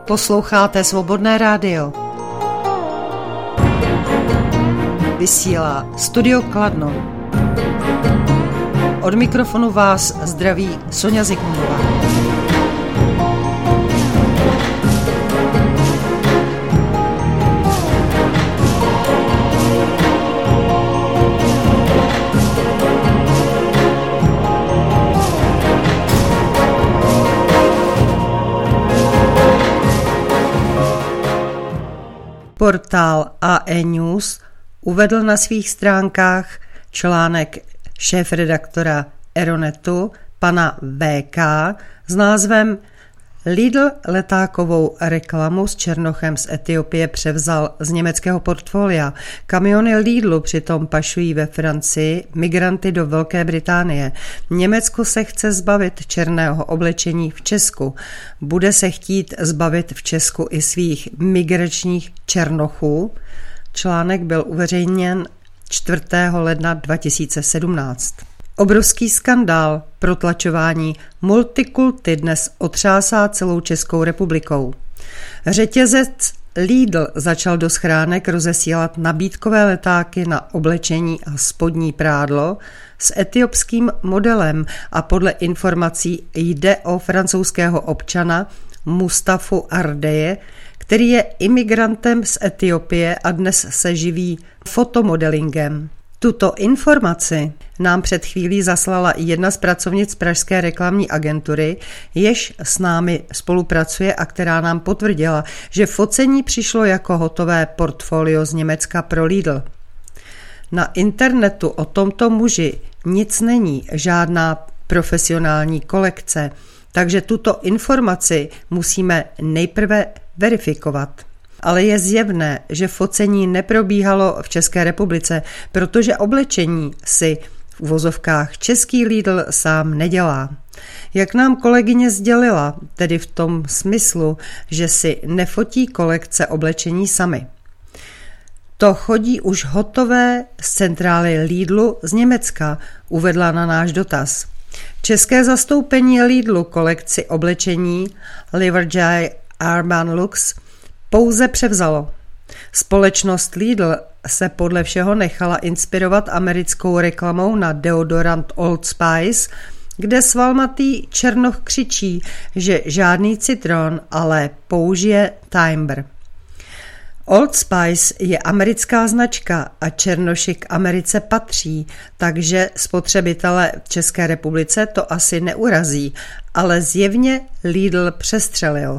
Posloucháte Svobodné rádio. Vysílá Studio Kladno. Od mikrofonu vás zdraví Sonja Zikmundová. Portál AE News uvedl na svých stránkách článek šéfredaktora Eronetu pana VK s názvem Lidl letákovou reklamu s černochem z Etiopie převzal z německého portfolia. Kamiony Lidlu přitom pašují ve Francii migranty do Velké Británie. Německo se chce zbavit černého oblečení v Česku. Bude se chtít zbavit v Česku i svých migračních černochů. Článek byl uveřejněn 4. ledna 2017. Obrovský skandál protlačování multikulty dnes otřásá celou Českou republikou. Řetězec Lidl začal do schránek rozesílat nabídkové letáky na oblečení a spodní prádlo s etiopským modelem a podle informací jde o francouzského občana Mustafu Ardeje, který je imigrantem z Etiopie a dnes se živí fotomodelingem. Tuto informaci nám před chvílí zaslala jedna z pracovnic pražské reklamní agentury, jež s námi spolupracuje a která nám potvrdila, že focení přišlo jako hotové portfolio z Německa pro Lidl. Na internetu o tomto muži nic není, žádná profesionální kolekce, takže tuto informaci musíme nejprve verifikovat. Ale je zjevné, že focení neprobíhalo v České republice, protože oblečení si v uvozovkách český Lidl sám nedělá. Jak nám kolegyně sdělila, tedy v tom smyslu, že si nefotí kolekce oblečení sami. To chodí už hotové z centrály Lidlu z Německa, uvedla na náš dotaz. České zastoupení Lidlu kolekci oblečení Liverjay Urban Lux pouze převzalo. Společnost Lidl se podle všeho nechala inspirovat americkou reklamou na deodorant Old Spice, kde svalmatý černoch křičí, že žádný citron, ale použije Timber. Old Spice je americká značka a černoši k Americe patří, takže spotřebitele v České republice to asi neurazí, ale zjevně Lidl přestřelil.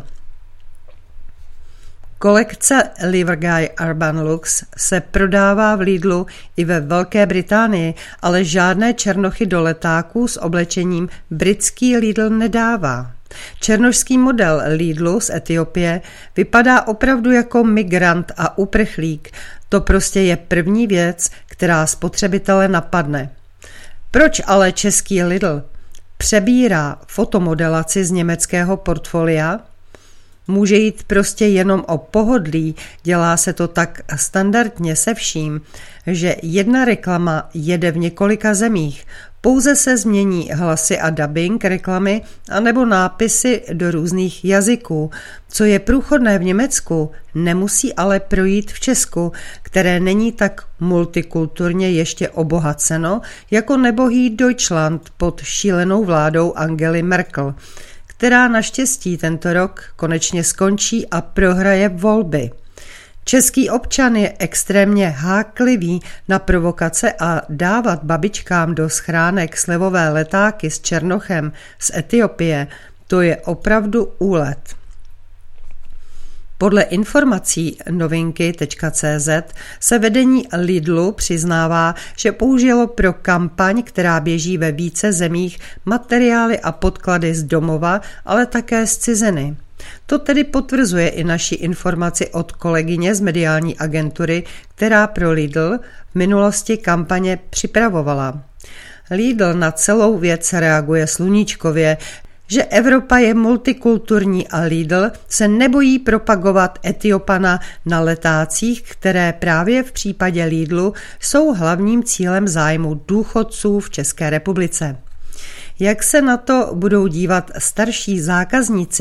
Kolekce Liverjay Urban Lux se prodává v Lidlu i ve Velké Británii, ale žádné černochy do letáků s oblečením britský Lidl nedává. Černošský model Lidlu z Etiopie vypadá opravdu jako migrant a uprchlík. To prostě je první věc, která spotřebitele napadne. Proč ale český Lidl přebírá fotomodelaci z německého portfolia? Může jít prostě jenom o pohodlí, dělá se to tak standardně se vším, že jedna reklama jede v několika zemích, pouze se změní hlasy a dubbing reklamy anebo nápisy do různých jazyků. Co je průchodné v Německu, nemusí ale projít v Česku, které není tak multikulturně ještě obohaceno jako nebohý Deutschland pod šílenou vládou Angely Merkel, která naštěstí tento rok konečně skončí a prohraje volby. Český občan je extrémně háklivý na provokace a dávat babičkám do schránek slevové letáky s černochem z Etiopie, to je opravdu úlet. Podle informací novinky.cz se vedení Lidlu přiznává, že použilo pro kampaň, která běží ve více zemích, materiály a podklady z domova, ale také z ciziny. To tedy potvrzuje i naši informaci od kolegyně z mediální agentury, která pro Lidl v minulosti kampaně připravovala. Lidl na celou věc reaguje sluníčkově, že Evropa je multikulturní a Lidl se nebojí propagovat Etiopana na letácích, které právě v případě Lidlu jsou hlavním cílem zájmu důchodců v České republice. Jak se na to budou dívat starší zákazníci,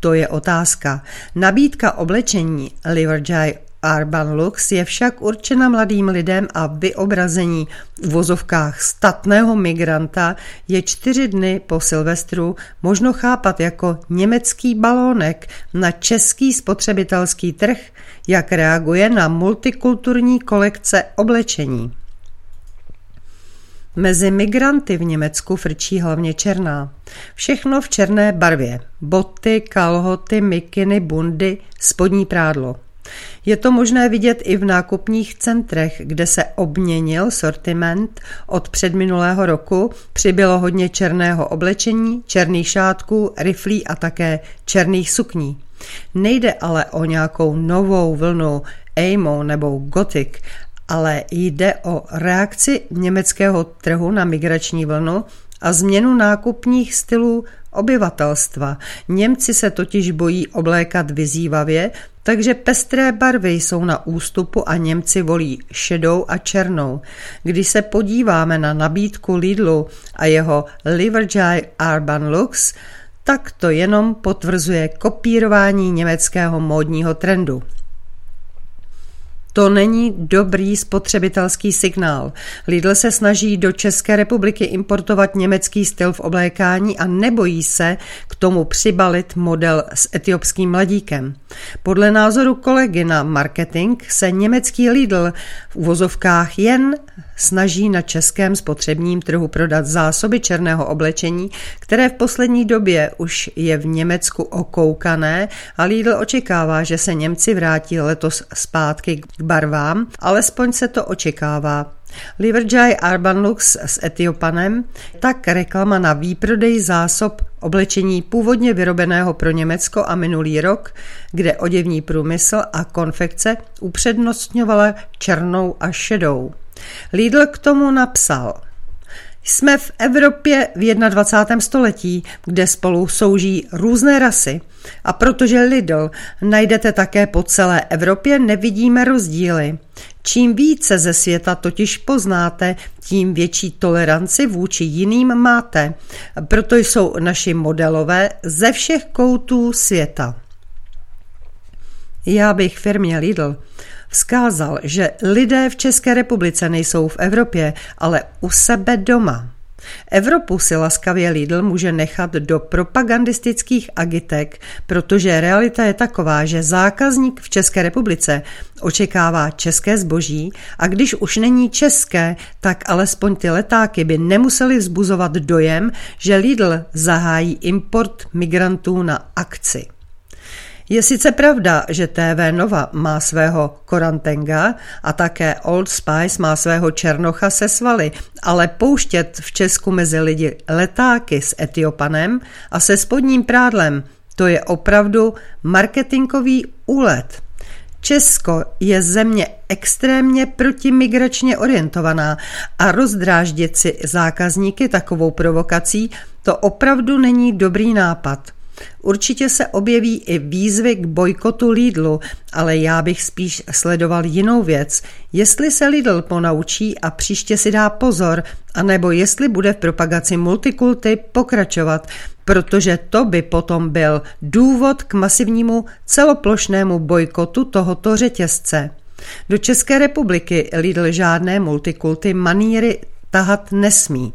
To je otázka. Nabídka oblečení Liverjoy Urban Lux je však určena mladým lidem a vyobrazení v uvozovkách statného migranta je 4 dny po Silvestru možno chápat jako německý balónek na český spotřebitelský trh, jak reaguje na multikulturní kolekce oblečení. Mezi migranty v Německu frčí hlavně černá. Všechno v černé barvě. Boty, kalhoty, mikiny, bundy, spodní prádlo. Je to možné vidět i v nákupních centrech, kde se obměnil sortiment od předminulého roku, přibylo hodně černého oblečení, černých šátků, riflí a také černých sukní. Nejde ale o nějakou novou vlnu emo nebo gothic, ale jde o reakci německého trhu na migrační vlnu a změnu nákupních stylů obyvatelstva. Němci se totiž bojí oblékat vyzývavě, takže pestré barvy jsou na ústupu a Němci volí šedou a černou. Když se podíváme na nabídku Lidlu a jeho Liverjoy Urban Lux, tak to jenom potvrzuje kopírování německého módního trendu. To není dobrý spotřebitelský signál. Lidl se snaží do České republiky importovat německý styl v oblékání a nebojí se k tomu přibalit model s etiopským mladíkem. Podle názoru kolegy na marketing se německý Lidl v uvozovkách jen snaží na českém spotřebním trhu prodat zásoby černého oblečení, které v poslední době už je v Německu okoukané a Lidl očekává, že se Němci vrátí letos zpátky k barvám, alespoň se to očekává. Liverjoy Urban Lux s Etiopanem, tak reklama na výprodej zásob oblečení původně vyrobeného pro Německo a minulý rok, kde oděvní průmysl a konfekce upřednostňovala černou a šedou. Lidl k tomu napsal: Jsme v Evropě v 21. století, kde spolu souží různé rasy. A protože Lidl najdete také po celé Evropě, nevidíme rozdíly. Čím více ze světa totiž poznáte, tím větší toleranci vůči jiným máte. Proto jsou naši modelové ze všech koutů světa. Já bych firmě Lidl vzkázal, že lidé v České republice nejsou v Evropě, ale u sebe doma. Evropu si laskavě Lidl může nechat do propagandistických agitek, protože realita je taková, že zákazník v České republice očekává české zboží a když už není české, tak alespoň ty letáky by nemuseli vzbuzovat dojem, že Lidl zahájí import migrantů na akci. Je sice pravda, že TV Nova má svého Korantenga a také Old Spice má svého Černocha se svaly, ale pouštět v Česku mezi lidi letáky s Etiopanem a se spodním prádlem, to je opravdu marketingový úlet. Česko je země extrémně protimigračně orientovaná a rozdráždit si zákazníky takovou provokací, to opravdu není dobrý nápad. Určitě se objeví i výzvy k bojkotu Lidlu, ale já bych spíš sledoval jinou věc. Jestli se Lidl ponaučí a příště si dá pozor, anebo jestli bude v propagaci multikulty pokračovat, protože to by potom byl důvod k masivnímu celoplošnému bojkotu tohoto řetězce. Do České republiky Lidl žádné multikulty manýry tahat nesmí.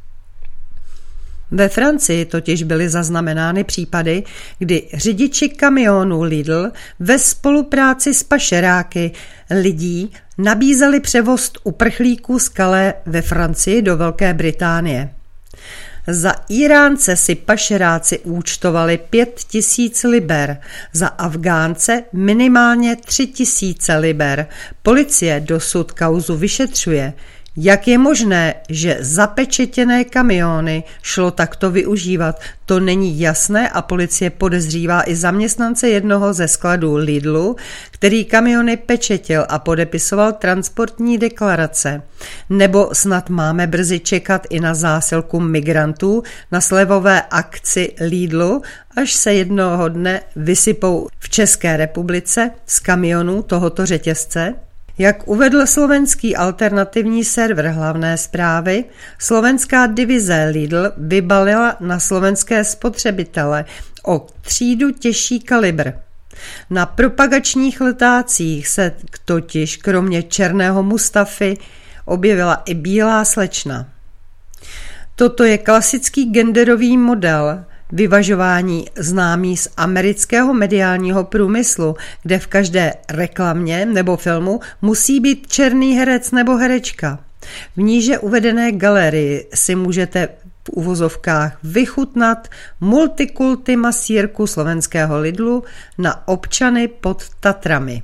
Ve Francii totiž byly zaznamenány případy, kdy řidiči kamionů Lidl ve spolupráci s pašeráky lidí nabízeli převoz uprchlíků z Calais ve Francii do Velké Británie. Za Iránce si pašeráci účtovali 5 000 liber, za Afgánce minimálně 3 000 liber. Policie dosud kauzu vyšetřuje. Jak je možné, že zapečetěné kamiony šlo takto využívat? To není jasné a policie podezřívá i zaměstnance jednoho ze skladů Lidlu, který kamiony pečetil a podepisoval transportní deklarace. Nebo snad máme brzy čekat i na zásilku migrantů na slevové akci Lidlu, až se jednoho dne vysypou v České republice z kamionů tohoto řetězce? Jak uvedl slovenský alternativní server Hlavné zprávy, slovenská divize Lidl vybalila na slovenské spotřebitele o třídu těžší kalibr. Na propagačních letácích se totiž kromě černého Mustafy objevila i bílá slečna. Toto je klasický genderový model vyvažování známý z amerického mediálního průmyslu, kde v každé reklamě nebo filmu musí být černý herec nebo herečka. V níže uvedené galerii si můžete v uvozovkách vychutnat multikulty masírku slovenského Lidlu na občany pod Tatrami.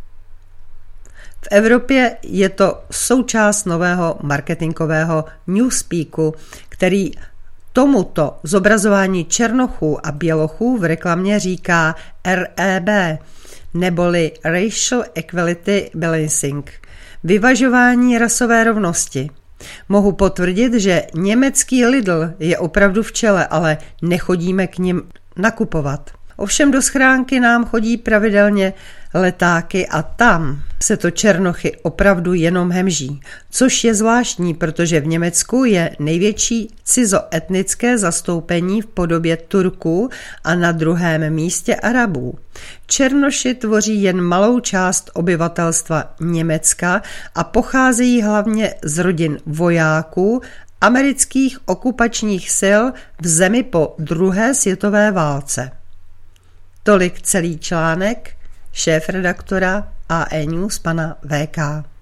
V Evropě je to součást nového marketingového newspeaku, který tomuto zobrazování černochů a bělochů v reklamě říká REB, neboli Racial Equality Balancing, vyvažování rasové rovnosti. Mohu potvrdit, že německý Lidl je opravdu v čele, ale nechodíme k nim nakupovat. Ovšem do schránky nám chodí pravidelně letáky a tam se to černochy opravdu jenom hemží, což je zvláštní, protože v Německu je největší cizoetnické zastoupení v podobě Turků a na druhém místě Arabů. Černoši tvoří jen malou část obyvatelstva Německa a pocházejí hlavně z rodin vojáků amerických okupačních sil v zemi po druhé světové válce. Tolik celý článek šéfredaktora AE News pana VK.